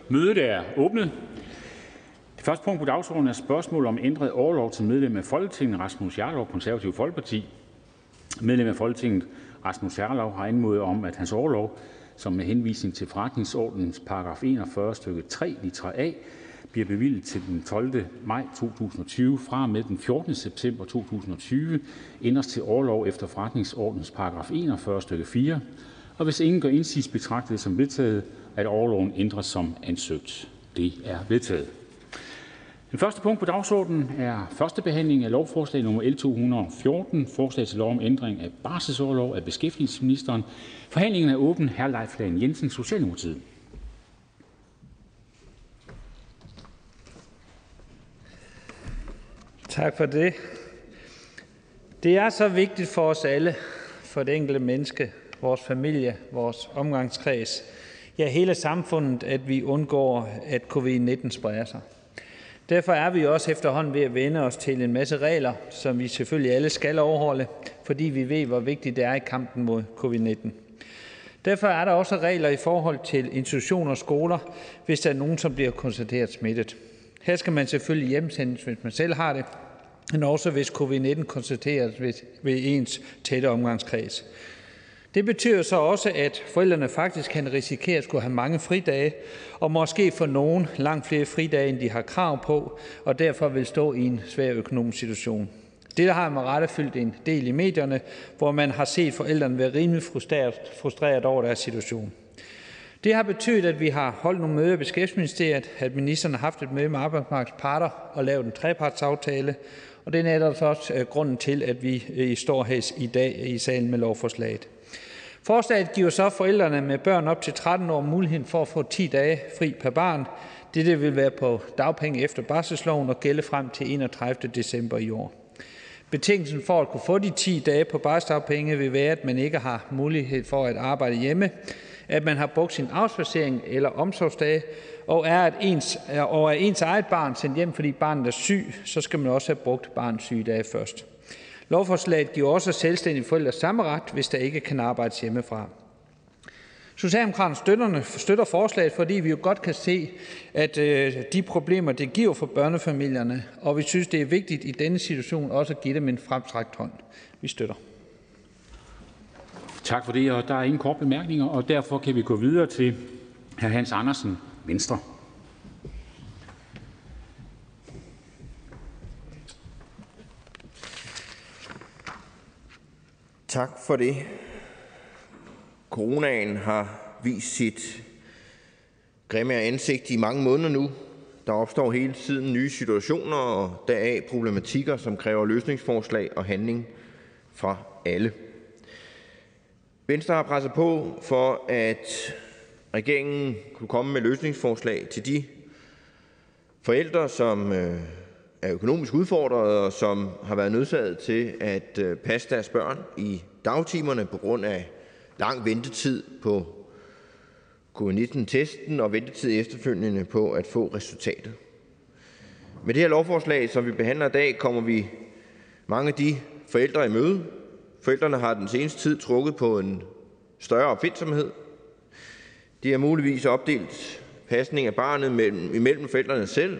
Mødet er åbnet. Det første punkt på dagsordenen er spørgsmål om ændret orlov til medlem af Folketinget Rasmus Jarlov, Konservative Folkeparti. Medlem af Folketinget Rasmus Jarlov har anmodet om, at hans orlov, som med henvisning til forretningsordenens paragraf 41 stykke 3 litra a, bliver bevilget til den 12. maj 2020 fra og med den 14. september 2020, ændres til orlov efter forretningsordenens paragraf 41 stykke 4. Og hvis ingen gør indsigelse, betragter det som vedtaget, at orloven ændres som ansøgt. Det er vedtaget. Den første punkt på dagsordenen er første behandling af lovforslag nummer L 214, forslag til lov om ændring af barselsorlov af beskæftigelsesministeren. Forhandlingen er åben. Hr. Leif Lahn Jensen, Socialdemokratiet. Tak for det. Det er så vigtigt for os alle, for det enkelte menneske, vores familie, vores omgangskreds, ja hele samfundet, at vi undgår, at covid-19 spreder sig. Derfor er vi også efterhånden ved at vende os til en masse regler, som vi selvfølgelig alle skal overholde, fordi vi ved, hvor vigtigt det er i kampen mod covid-19. Derfor er der også regler i forhold til institutioner og skoler, hvis der er nogen, som bliver konstateret smittet. Her skal man selvfølgelig hjemsendes, hvis man selv har det, men også hvis covid-19 konstateres ved ens tætte omgangskreds. Det betyder så også, at forældrene faktisk kan risikere at skulle have mange fridage, og måske for nogen langt flere fridage, end de har krav på, og derfor vil stå i en svær økonomisk situation. Det har med rette fyldt en del i medierne, hvor man har set forældrene være rimelig frustreret over deres situation. Det har betydet, at vi har holdt nogle møder i Beskæftigelsesministeriet, at ministeren har haft et møde med arbejdsmarkedets parter og lavet en trepartsaftale, og det er netop også grunden til, at vi står her i dag i salen med lovforslaget. Forslaget giver så forældrene med børn op til 13 år muligheden for at få 10 dage fri per barn. Dette vil være på dagpenge efter barselsloven og gælde frem til 31. december i år. Betingelsen for at kunne få de 10 dage på barselsdagpenge vil være, at man ikke har mulighed for at arbejde hjemme, at man har brugt sin afspadsering eller omsorgsdage, og er ens eget barn sendt hjem, fordi barnet er syg, så skal man også have brugt barnets sygedage først. Lovforslaget giver også selvstændige forældre samme ret, hvis der ikke kan arbejdes hjemmefra. Socialdemokraterne støtter forslaget, fordi vi jo godt kan se, at de problemer, det giver for børnefamilierne, og vi synes, det er vigtigt i denne situation også at give dem en fremstrakt hånd. Vi støtter. Tak for det, og der er ingen korte bemærkninger, og derfor kan vi gå videre til hr. Hans Andersen, Venstre. Tak for det. Coronaen har vist sit grimme ansigt i mange måneder nu. Der opstår hele tiden nye situationer og deraf problematikker, som kræver løsningsforslag og handling fra alle. Venstre har presset på for, at regeringen kunne komme med løsningsforslag til de forældre, som er økonomisk udfordret og som har været nødsaget til at passe deres børn i dagtimerne på grund af lang ventetid på covid-19-testen og ventetid efterfølgende på at få resultatet. Med det her lovforslag, som vi behandler i dag, kommer vi mange af de forældre i møde. Forældrene har den seneste tid trukket på en større opfindsomhed. De har muligvis opdelt pasning af barnet imellem forældrene selv,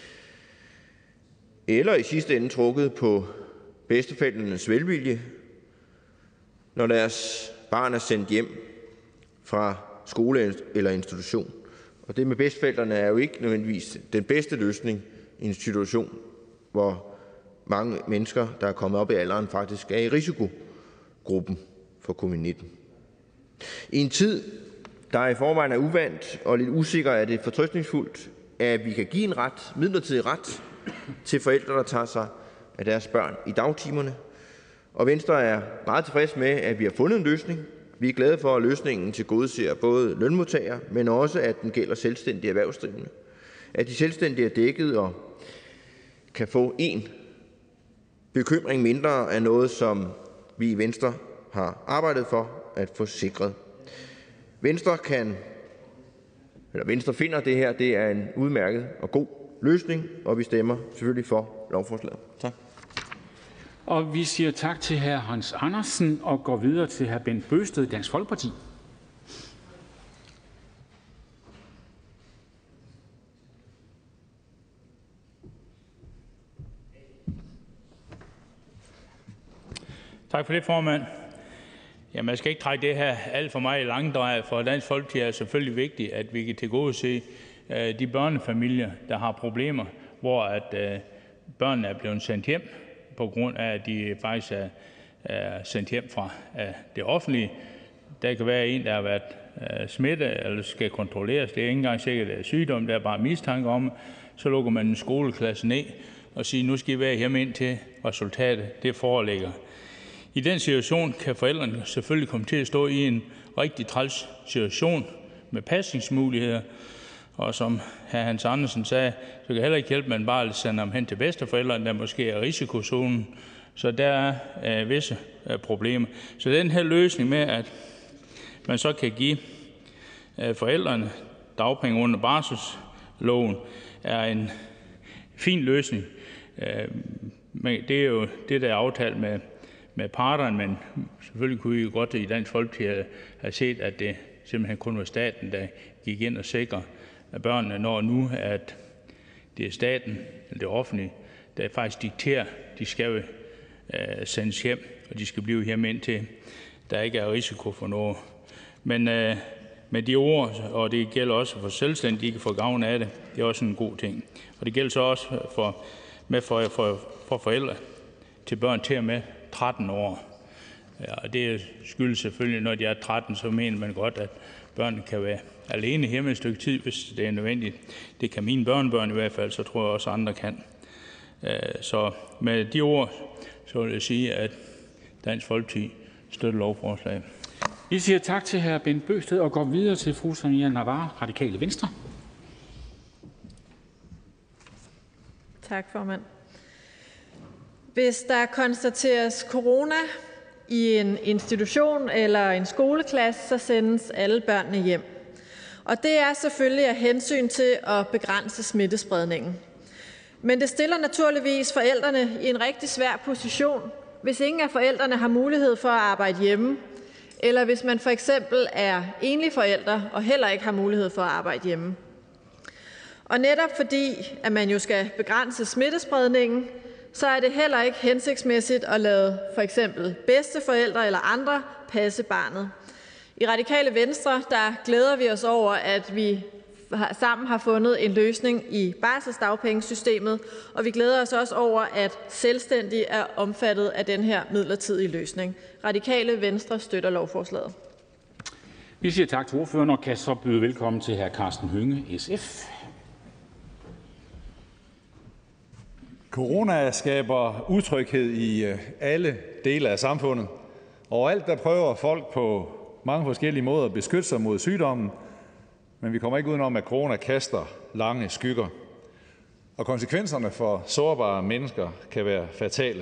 eller i sidste ende trukket på bedsteforældrenes velvilje, når deres barn er sendt hjem fra skole eller institution. Og det med bedsteforældrene er jo ikke nødvendigvis den bedste løsning i en situation, hvor mange mennesker, der er kommet op i alderen, faktisk er i risikogruppen for covid-19. I en tid, der i forvejen er uvant og lidt usikker, er det fortrøstningsfuldt, at vi kan give en midlertidig ret til forældre, der tager sig af deres børn i dagtimerne. Og Venstre er meget tilfreds med, at vi har fundet en løsning. Vi er glade for, at løsningen tilgodeser både lønmodtagere, men også at den gælder selvstændige erhvervsdrivende. At de selvstændige er dækket og kan få en bekymring mindre er noget, som vi i Venstre har arbejdet for at få sikret. Venstre finder, at det her det er en udmærket og god løsning, og vi stemmer selvfølgelig for lovforslaget. Tak. Og vi siger tak til hr. Hans Andersen og går videre til hr. Bent Bøgsted, Dansk Folkeparti. Tak for det, formand. Jamen, man skal ikke trække det her alt for meget i langdrej. For Dansk Folkeparti er det selvfølgelig vigtigt, at vi kan tilgodese de børnefamilier, der har problemer, hvor at børnene er blevet sendt hjem, på grund af, at de faktisk er sendt hjem fra det offentlige. Der kan være en, der har været smittet eller skal kontrolleres. Det er ikke engang sikkert, at det er sygdom, der er bare mistanke om. Så lukker man en skoleklasse ned og siger, nu skal I være hjemme indtil resultatet det foreligger. I den situation kan forældrene selvfølgelig komme til at stå i en rigtig træls situation med pasningsmuligheder. Og som hr. Hans Andersen sagde, så kan det heller ikke hjælpe, at man bare sender dem hen til bedsteforældrene, der måske er risikozonen. Så der er visse problemer. Så den her løsning med, at man så kan give forældrene dagpenge under barselsloven, er en fin løsning. Men det er jo det, der er aftalt med parterne, men selvfølgelig kunne vi jo godt i Dansk Folkeparti have set, at det simpelthen kun var staten, der gik ind og sikrede børnene, når nu at det er staten, eller det offentlige, der faktisk dikterer, de skal sendes hjem, og de skal blive hjemme indtil der ikke er risiko for noget. Men med de ord, og det gælder også for selvstændige, de kan få gavn af det, det er også en god ting. Og det gælder så også for forældre til børn til og med 13 år. Ja, og det skyldes selvfølgelig, når de er 13, så mener man godt, at børnene kan være alene hjemme et stykke tid, hvis det er nødvendigt. Det kan mine børnebørn i hvert fald, så tror jeg også, andre kan. Så med de ord, så vil jeg sige, at Dansk Folkeparti støtter lovforslaget. Vi siger tak til hr. Bent Bøgsted og går videre til fru Samira Nawa, Radikale Venstre. Tak, formand. Hvis der konstateres corona i en institution eller en skoleklasse, så sendes alle børnene hjem. Og det er selvfølgelig af hensyn til at begrænse smittespredningen. Men det stiller naturligvis forældrene i en rigtig svær position, hvis ingen af forældrene har mulighed for at arbejde hjemme, eller hvis man for eksempel er enlig forælder og heller ikke har mulighed for at arbejde hjemme. Og netop fordi, at man jo skal begrænse smittespredningen, så er det heller ikke hensigtsmæssigt at lade for eksempel bedsteforældre eller andre passe barnet. I Radikale Venstre, der glæder vi os over, at vi sammen har fundet en løsning i barselsdagpengesystemet, og vi glæder os også over, at selvstændige er omfattet af den her midlertidige løsning. Radikale Venstre støtter lovforslaget. Vi siger tak til ordføreren og kan så byde velkommen til hr. Karsten Hønge, SF. Corona skaber utryghed i alle dele af samfundet. Overalt der prøver folk på mange forskellige måder at beskytte sig mod sygdommen, men vi kommer ikke udenom, at corona kaster lange skygger. Og konsekvenserne for sårbare mennesker kan være fatale.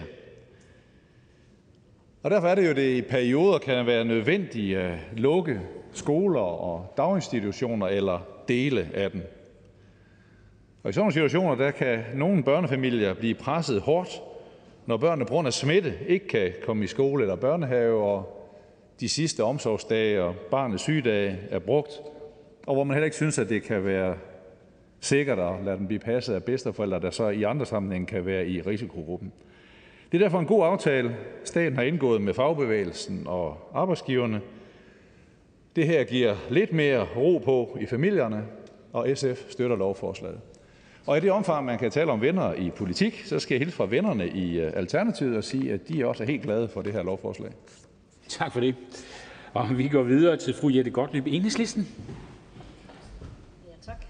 Og derfor er det jo, det i perioder kan være nødvendigt at lukke skoler og daginstitutioner eller dele af dem. Og i sådan nogle situationer, der kan nogle børnefamilier blive presset hårdt, når børnene på grund af smitte ikke kan komme i skole eller børnehave, og de sidste omsorgsdage og barnets sygedage er brugt, og hvor man heller ikke synes, at det kan være sikkert at lade dem blive passet af bedsteforældre, der så i andre sammenhænge kan være i risikogruppen. Det er derfor en god aftale, staten har indgået med fagbevægelsen og arbejdsgiverne. Det her giver lidt mere ro på i familierne, og SF støtter lovforslaget. Og i det omfang, man kan tale om venner i politik, så skal jeg hilse fra vennerne i Alternativet og sige, at de også er helt glade for det her lovforslag. Tak for det. Og vi går videre til fru Jette Gottlieb, Enhedslisten. Ja, tak.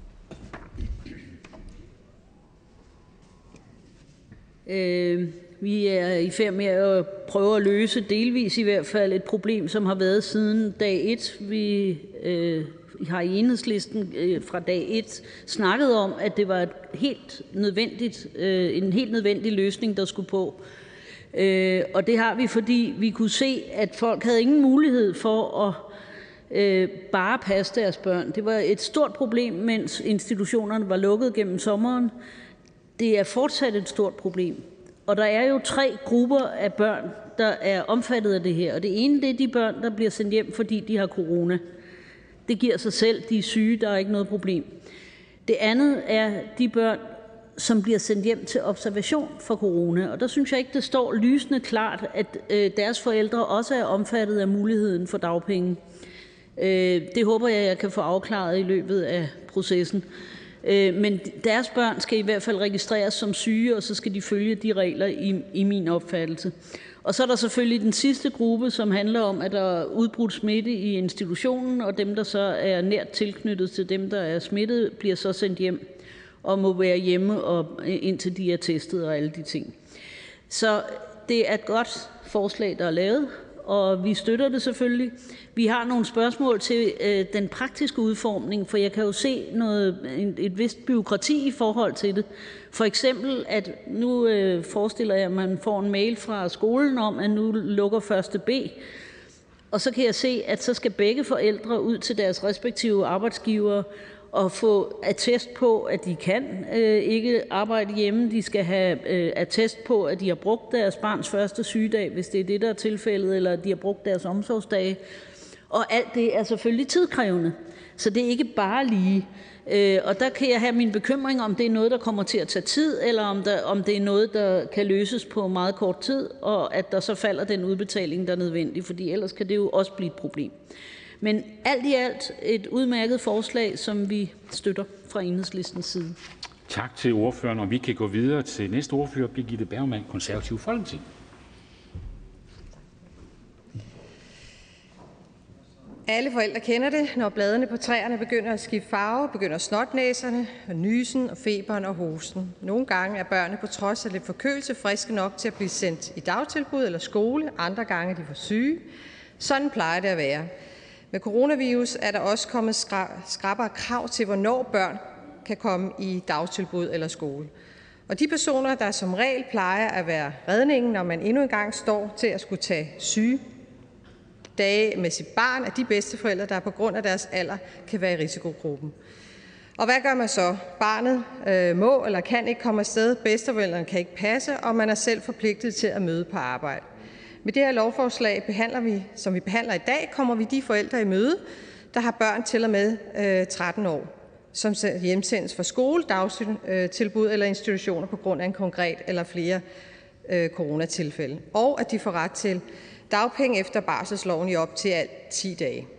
Vi er i færd med at prøve at løse, delvis i hvert fald, et problem, som har været siden dag 1. Vi har i Enhedslisten fra dag 1 snakket om, at det var en helt nødvendig løsning, der skulle på. Og det har vi, fordi vi kunne se, at folk havde ingen mulighed for at bare passe deres børn. Det var et stort problem, mens institutionerne var lukket gennem sommeren. Det er fortsat et stort problem. Og der er jo 3 grupper af børn, der er omfattet af det her. Og det ene, det er de børn, der bliver sendt hjem, fordi de har corona. Det giver sig selv, de er syge, der er ikke noget problem. Det andet er de børn, som bliver sendt hjem til observation for corona. Og der synes jeg ikke, det står lysende klart, at deres forældre også er omfattet af muligheden for dagpenge. Det håber jeg kan få afklaret i løbet af processen. Men deres børn skal i hvert fald registreres som syge, og så skal de følge de regler i min opfattelse. Og så er der selvfølgelig den sidste gruppe, som handler om, at der er udbrudt smitte i institutionen, og dem, der så er nært tilknyttet til dem, der er smittet, bliver så sendt hjem og må være hjemme, og indtil de er testet og alle de ting. Så det er et godt forslag, der er lavet, og vi støtter det selvfølgelig. Vi har nogle spørgsmål til den praktiske udformning, for jeg kan jo se et vist bureaukrati i forhold til det. For eksempel, at nu forestiller jeg, at man får en mail fra skolen om, at nu lukker 1. B, og så kan jeg se, at så skal begge forældre ud til deres respektive arbejdsgivere og få attest på, at de kan ikke arbejde hjemme. De skal have attest på, at de har brugt deres barns første sygedag, hvis det er det, der er tilfældet, eller at de har brugt deres omsorgsdage. Og alt det er selvfølgelig tidkrævende, så det er ikke bare lige. Og der kan jeg have min bekymring, om det er noget, der kommer til at tage tid, eller om det er noget, der kan løses på meget kort tid, og at der så falder den udbetaling, der er nødvendig, fordi ellers kan det jo også blive et problem. Men alt i alt et udmærket forslag, som vi støtter fra Enhedslistens side. Tak til ordføreren, og vi kan gå videre til næste ordfører, Birgitte Bergman, Konservative Folkeparti. Alle forældre kender det, når bladene på træerne begynder at skifte farve, begynder snotnæserne, og nysen og feberen og hosten. Nogle gange er børnene på trods af lidt forkølelse friske nok til at blive sendt i dagtilbud eller skole, andre gange er de for syge. Sådan plejer det at være. Med coronavirus er der også kommet skrappere krav til, hvornår børn kan komme i dagtilbud eller skole. Og de personer, der som regel plejer at være redningen, når man endnu engang står til at skulle tage sygedage med sit barn, er de bedsteforældre, der på grund af deres alder kan være i risikogruppen. Og hvad gør man så? Barnet må eller kan ikke komme afsted, bedsteforældrene kan ikke passe, og man er selv forpligtet til at møde på arbejde. Med det her lovforslag, som vi behandler i dag, kommer vi de forældre i møde, der har børn til og med 13 år, som hjemsendes fra skole, dagtilbud eller institutioner på grund af en konkret eller flere coronatilfælde, og at de får ret til dagpenge efter barselsloven i op til alt 10 dage.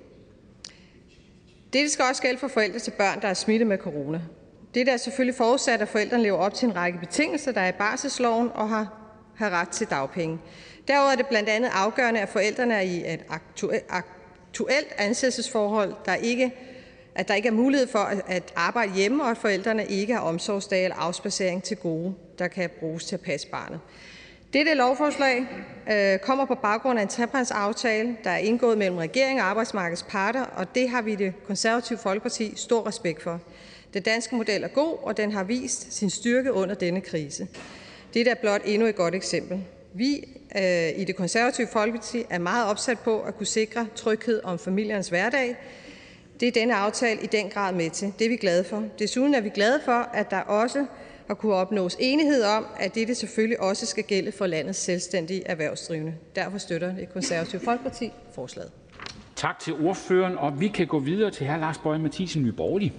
Det skal også gælde for forældre til børn, der er smittet med corona. Det er selvfølgelig forudsat, at forældrene lever op til en række betingelser, der er i barselsloven, og har ret til dagpenge. Derudover er det blandt andet afgørende, at forældrene er i et aktuelt ansættelsesforhold, at der ikke er mulighed for at arbejde hjemme, og at forældrene ikke har omsorgsdage eller afspadsering til gode, der kan bruges til at passe barnet. Dette lovforslag kommer på baggrund af en trepartsaftale, der er indgået mellem regeringen og arbejdsmarkedets parter, og det har vi i Det Konservative Folkeparti stor respekt for. Den danske model er god, og den har vist sin styrke under denne krise. Det er blot endnu et godt eksempel. Vi i Det Konservative Folkeparti er meget opsat på at kunne sikre tryghed om familiernes hverdag. Det er denne aftale i den grad med til. Det er vi glade for. Desuden er vi glade for, at der også har kunne opnås enighed om, at dette selvfølgelig også skal gælde for landets selvstændige erhvervsdrivende. Derfor støtter Det Konservative Folkeparti forslaget. Tak til ordføreren, og vi kan gå videre til hr. Lars Boje Mathiesen, Nye Borgerlige.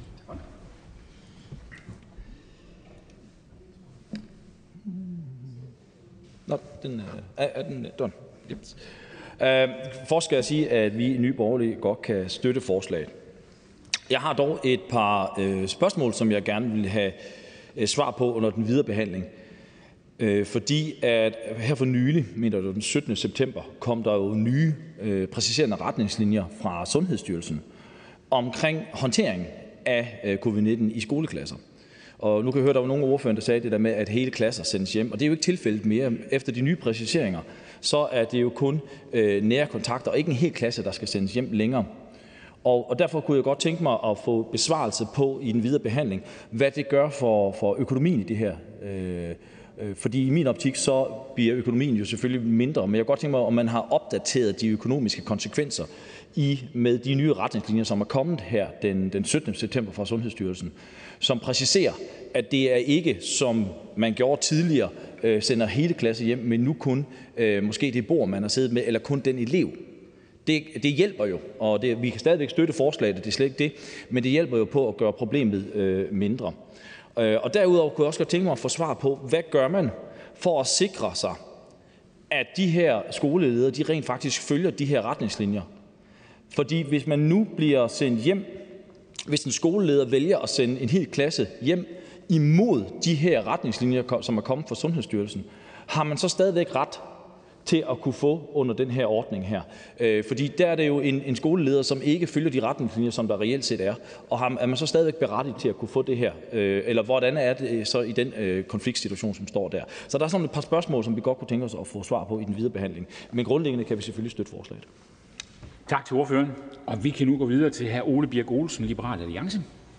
Først skal jeg sige, at vi i Nye Borgerlige godt kan støtte forslaget. Jeg har dog et par spørgsmål, som jeg gerne vil have svar på under den videre behandling. Fordi at her for nylig, mener jeg den 17. september, kom der jo nye præciserende retningslinjer fra Sundhedsstyrelsen omkring håndtering af covid-19 i skoleklasser. Og nu kan jeg høre, der var nogle ordførere, der sagde det der med, at hele klasser sendes hjem. Og det er jo ikke tilfældet mere. Efter de nye præciseringer, så er det jo kun nære kontakter og ikke en hel klasse, der skal sendes hjem længere. Og derfor kunne jeg godt tænke mig at få besvarelse på i den videre behandling, hvad det gør for økonomien i det her. Fordi i min optik, så bliver økonomien jo selvfølgelig mindre, men jeg kunne godt tænke mig, om man har opdateret de økonomiske konsekvenser med de nye retningslinjer, som er kommet her den 17. september fra Sundhedsstyrelsen, som præciserer, at det er ikke, som man gjorde tidligere, sender hele klasse hjem, men nu kun måske det bord, man har siddet med, eller kun den elev. Det hjælper jo, og vi kan stadigvæk støtte forslaget, det er slet ikke det, men det hjælper jo på at gøre problemet mindre. Og derudover kunne jeg også godt tænke mig at få svar på, hvad gør man for at sikre sig, at de her skoleledere de rent faktisk følger de her retningslinjer? Fordi hvis man nu bliver sendt hjem, hvis en skoleleder vælger at sende en hel klasse hjem imod de her retningslinjer, som er kommet fra Sundhedsstyrelsen, har man så stadigvæk ret til at kunne få under den her ordning her? Fordi der er det jo en skoleleder, som ikke følger de retningslinjer, som der reelt set er. Og er man så stadigvæk berettiget til at kunne få det her? Eller hvordan er det så i den konfliktsituation, som står der? Så der er sådan et par spørgsmål, som vi godt kunne tænke os at få svar på i den videre behandling. Men grundlæggende kan vi selvfølgelig støtte forslaget. Tak til ordføreren. Og vi kan nu gå videre til hr. Ole Birk Olesen, Liberal Alliance.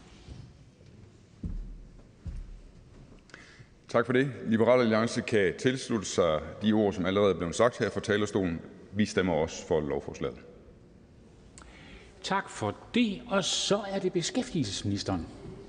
Tak for det. Liberal Alliance kan tilslutte sig de ord, som allerede er blevet sagt her fra talerstolen. Vi stemmer også for lovforslaget. Tak for det. Og så er det beskæftigelsesministeren.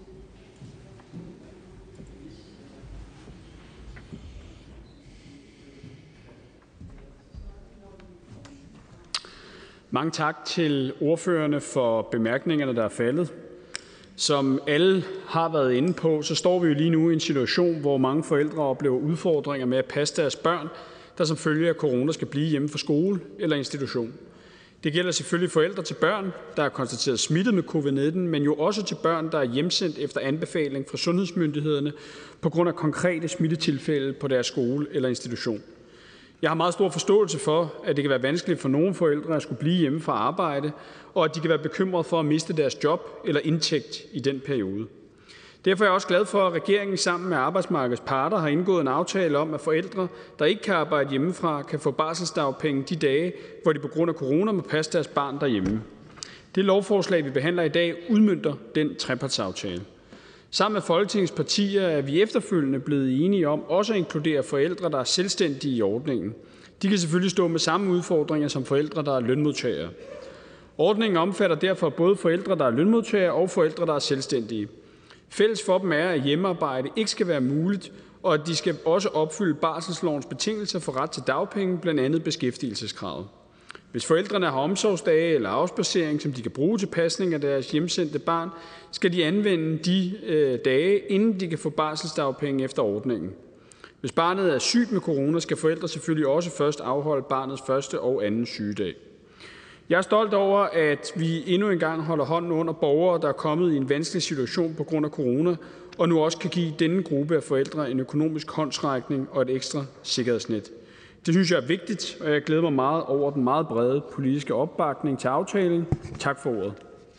Mange tak til ordførerne for bemærkningerne, der er faldet. Som alle har været inde på, så står vi jo lige nu i en situation, hvor mange forældre oplever udfordringer med at passe deres børn, der som følge af corona skal blive hjemme fra skole eller institution. Det gælder selvfølgelig forældre til børn, der er konstateret smittet med covid-19, men jo også til børn, der er hjemsendt efter anbefaling fra sundhedsmyndighederne på grund af konkrete smittetilfælde på deres skole eller institution. Jeg har meget stor forståelse for, at det kan være vanskeligt for nogle forældre at skulle blive hjemme fra arbejde, og at de kan være bekymrede for at miste deres job eller indtægt i den periode. Derfor er jeg også glad for, at regeringen sammen med arbejdsmarkedets parter har indgået en aftale om, at forældre, der ikke kan arbejde hjemmefra, kan få barselsdagpenge de dage, hvor de på grund af corona må passe deres barn derhjemme. Det lovforslag, vi behandler i dag, udmønter den trepartsaftale. Sammen med Folketingets partier er vi efterfølgende blevet enige om også at inkludere forældre, der er selvstændige i ordningen. De kan selvfølgelig stå med samme udfordringer som forældre, der er lønmodtagere. Ordningen omfatter derfor både forældre, der er lønmodtagere, og forældre, der er selvstændige. Fælles for dem er, at hjemmearbejde ikke skal være muligt, og at de skal også opfylde barselslovens betingelser for ret til dagpenge, blandt andet beskæftigelseskravet. Hvis forældrene har omsorgsdage eller afspadsering, som de kan bruge til pasning af deres hjemsendte barn, skal de anvende de dage, inden de kan få barselsdagpenge efter ordningen. Hvis barnet er sygt med corona, skal forældre selvfølgelig også først afholde barnets første og anden sygedag. Jeg er stolt over, at vi endnu en gang holder hånden under borgere, der er kommet i en vanskelig situation på grund af corona, og nu også kan give denne gruppe af forældre en økonomisk håndsrækning og et ekstra sikkerhedsnet. Det synes jeg er vigtigt, og jeg glæder mig meget over den meget brede politiske opbakning til aftalen. Tak for ordet.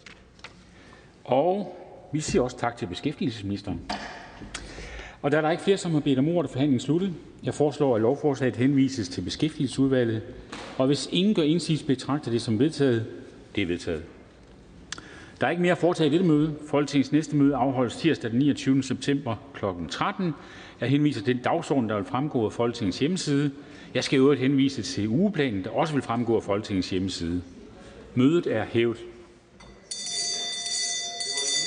Og vi siger også tak til beskæftigelsesministeren. Og da der ikke flere, som har bedt om ordet, er forhandlingen sluttet. Jeg foreslår, at lovforslaget henvises til Beskæftigelsesudvalget. Og hvis ingen gør indsigelse, betragter det som vedtaget. Det er vedtaget. Der er ikke mere at foretage i dette møde. Folketingets næste møde afholdes tirsdag den 29. september kl. 13. Jeg henviser til den dagsorden, der vil fremgå af Folketingets hjemmeside. Jeg skal i øvrigt henvise til ugeplanen, der også vil fremgå af Folketingets hjemmeside. Mødet er hævet.